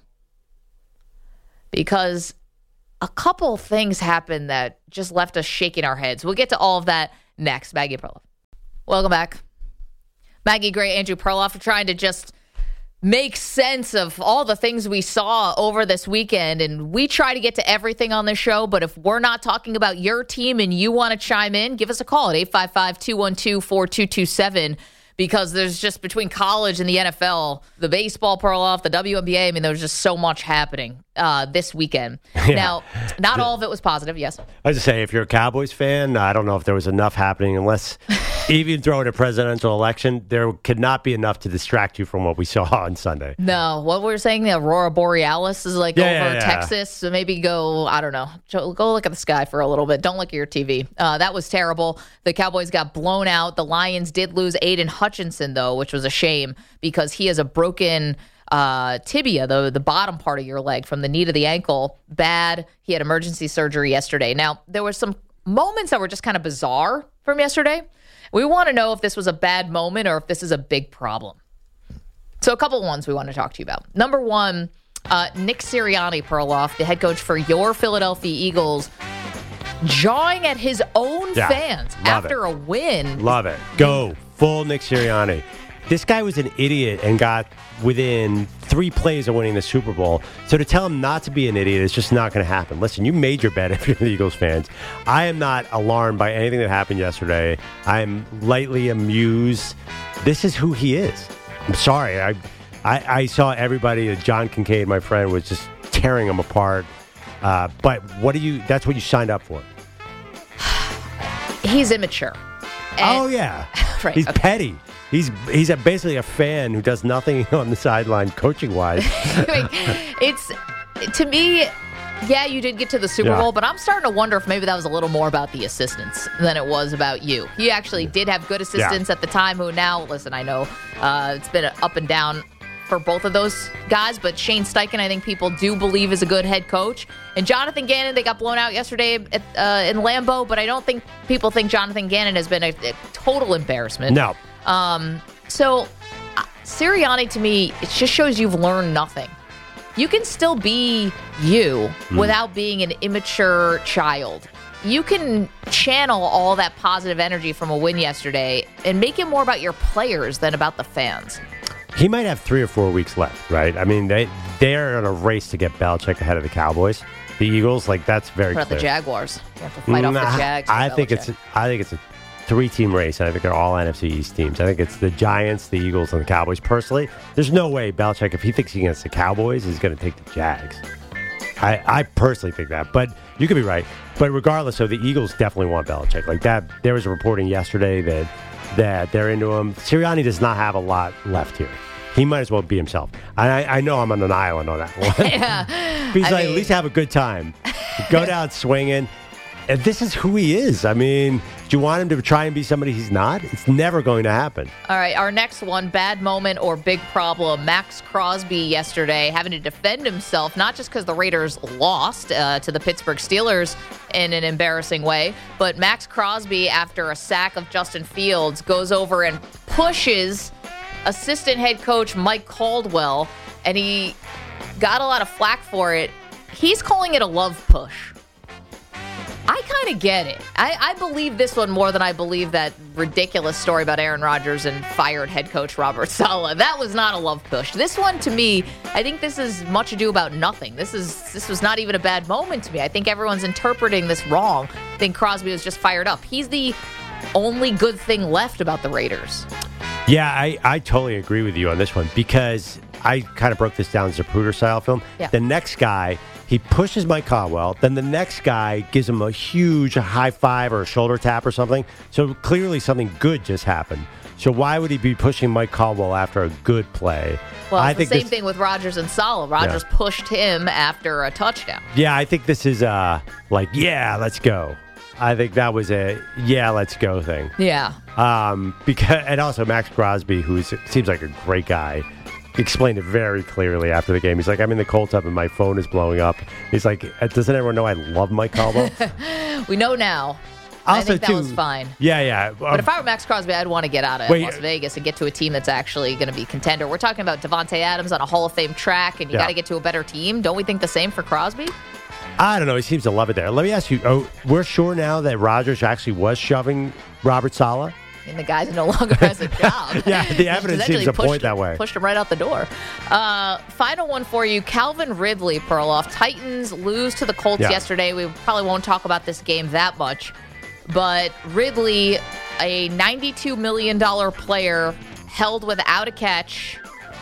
Because a couple things happened that just left us shaking our heads. We'll get to all of that next. Maggie Perloff. Welcome back. Maggie Gray, Andrew Perloff are trying to just make sense of all the things we saw over this weekend. And we try to get to everything on this show. But if we're not talking about your team and you want to chime in, give us a call at eight five five, two one two, four two two seven. Because there's just between college and the N F L, the baseball Perloff, the W N B A, I mean, there's just so much happening uh, this weekend. Yeah. Now, not all of it was positive, yes. I was just say, if you're a Cowboys fan, I don't know if there was enough happening unless, even throwing a presidential election, there could not be enough to distract you from what we saw on Sunday. No, what we were saying, the Aurora Borealis is like Yeah, over yeah, yeah. Texas. So maybe go, I don't know, go look at the sky for a little bit. Don't look at your T V. Uh, that was terrible. The Cowboys got blown out. The Lions did lose Aiden Hutchinson, though, which was a shame because he has a broken uh, tibia, the, the bottom part of your leg from the knee to the ankle. Bad. He had emergency surgery yesterday. Now, there were some moments that were just kind of bizarre from yesterday. We want to know if this was a bad moment or if this is a big problem. So a couple of ones we want to talk to you about. Number one, uh, Nick Sirianni, Perloff, the head coach for your Philadelphia Eagles, jawing at his own Yeah, fans love after it. a win. Love it. Go. Full Nick Sirianni. This guy was an idiot and got within three plays of winning the Super Bowl. So to tell him not to be an idiot is just not going to happen. Listen, you made your bet if you're the Eagles fans. I am not alarmed by anything that happened yesterday. I am lightly amused. This is who he is. I'm sorry. I I, I saw everybody, John Kincaid, my friend, was just tearing him apart. Uh, but what do you, that's what you signed up for. He's immature. And- oh, yeah. Right, He's okay. petty. He's he's a, basically a fan who does nothing on the sideline coaching wise. Like, it's, to me, yeah, you did get to the Super Yeah. Bowl, but I'm starting to wonder if maybe that was a little more about the assistants than it was about you. You actually did have good assistants at the time who now, listen, I know uh, it's been up and down for both of those guys, but Shane Steichen, I think people do believe is a good head coach. And Jonathan Gannon, they got blown out yesterday at, uh, in Lambeau, but I don't think people think Jonathan Gannon has been a, a total embarrassment. No. Um, so uh, Sirianni, to me, it just shows you've learned nothing. You can still be you Mm. without being an immature child. You can channel all that positive energy from a win yesterday and make it more about your players than about the fans. He might have three or four weeks left, right? I mean, they they're in a race to get Belichick ahead of the Cowboys. The Eagles, like that's very What about clear. the Jaguars? You have to fight off Nah, the Jags. I for think Belichick. it's I think it's a three-team race. I think they're all N F C East teams. I think it's the Giants, the Eagles, and the Cowboys. Personally, there's no way Belichick, if he thinks he gets the Cowboys, is going to take the Jags. I, I personally think that, but you could be right. But regardless, so the Eagles definitely want Belichick. Like that, there was a reporting yesterday that that they're into him. Sirianni does not have a lot left here. He might as well be himself. I, I know I'm on an island on that one. yeah. He's I like, mean- at least have a good time. Go down swinging. And this is who he is. I mean, Do you want him to try and be somebody he's not? It's never going to happen. All right, our next one, bad moment or big problem. Max Crosby yesterday having to defend himself, not just because the Raiders lost uh, to the Pittsburgh Steelers in an embarrassing way, but Max Crosby, after a sack of Justin Fields, goes over and pushes assistant head coach Mike Caldwell, and he got a lot of flack for it. He's calling it a love push. I kind of get it. I, I believe this one more than I believe that ridiculous story about Aaron Rodgers and fired head coach Robert Saleh. That was not a love push. This one, to me, I think this is much ado about nothing. This is this was not even a bad moment to me. I think everyone's interpreting this wrong. I think Crosby was just fired up. He's the only good thing left about the Raiders. Yeah, I, I totally agree with you on this one because I kind of broke this down as a Zapruder style film. Yeah. The next guy, he pushes Mike Caldwell. Then the next guy gives him a huge high five or a shoulder tap or something. So clearly something good just happened. So why would he be pushing Mike Caldwell after a good play? Well, I it's think the same this, thing with Rodgers and Saleh. Rodgers Yeah. pushed him after a touchdown. Yeah, I think this is uh like, yeah, let's go. I think that was a yeah, let's go thing. Yeah. Um, because and also Max Crosby, who seems like a great guy, explained it very clearly after the game. He's like, I'm in the cold tub and my phone is blowing up. He's like, doesn't everyone know I love Mike Caldwell? We know now. Also, I think that too, was fine. Yeah, yeah. But Um, if I were Max Crosby, I'd want to get out of Wait, Las Vegas and get to a team that's actually going to be contender. We're talking about Devontae Adams on a Hall of Fame track, and you Yeah. got to get to a better team. Don't we think the same for Crosby? I don't know. He seems to love it there. Let me ask you, oh, we're sure now that Rodgers actually was shoving Robert Saleh? I mean, the guy no longer has a job. Yeah, the evidence seems to point pushed, that way. Pushed him right out the door. Uh, final one for you. Calvin Ridley, Perloff. Titans lose to the Colts Yeah. yesterday. We probably won't talk about this game that much. But Ridley, a ninety-two million dollars player, held without a catch,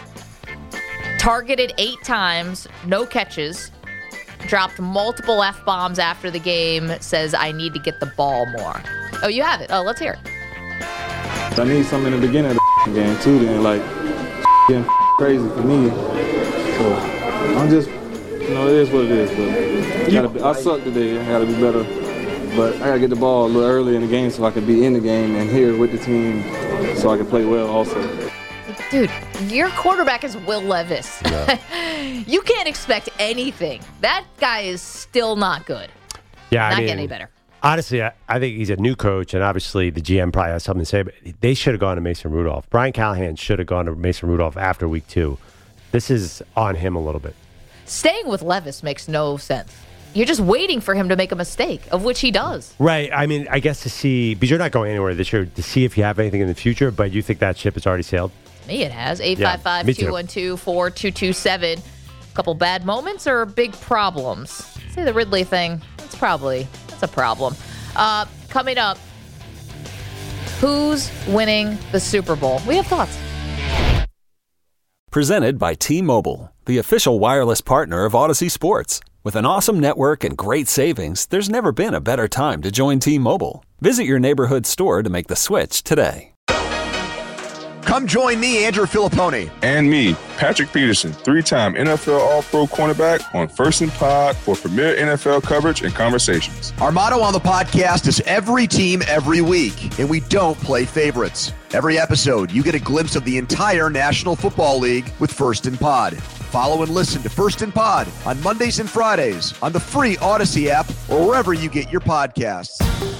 targeted eight times, no catches, dropped multiple F-bombs after the game, says, I need to get the ball more. Oh, you have it. Oh, let's hear it. I need something in the beginning of the game, too, then, like, getting crazy for me. So, I'm just, you know, it is what it is. But gotta be, I suck today. I got to be better. But I got to get the ball a little early in the game so I can be in the game and here with the team so I can play well also. Dude, your quarterback is Will Levis. Yeah. You can't expect anything. That guy is still not good. Yeah, not I mean, getting any better. Honestly, I, I think he's a new coach, and obviously the G M probably has something to say, but they should have gone to Mason Rudolph. Brian Callahan should have gone to Mason Rudolph after week two. This is on him a little bit. Staying with Levis makes no sense. You're just waiting for him to make a mistake, of which he does. Right. I mean, I guess to see, because you're not going anywhere this year, to see if you have anything in the future, but you think that ship has already sailed? Me, it has. eight five five, two one two, four two two seven. Couple bad moments or big problems? Say the Ridley thing. That's probably, that's a problem. Uh, coming up, who's winning the Super Bowl? We have thoughts. Presented by T-Mobile, the official wireless partner of Odyssey Sports. With an awesome network and great savings, there's never been a better time to join T-Mobile. Visit your neighborhood store to make the switch today. Come join me, Andrew Filippone. And me, Patrick Peterson, three-time N F L All-Pro cornerback on First and Pod for premier N F L coverage and conversations. Our motto on the podcast is every team, every week, and we don't play favorites. Every episode, you get a glimpse of the entire National Football League with First and Pod. Follow and listen to First and Pod on Mondays and Fridays on the free Odyssey app or wherever you get your podcasts.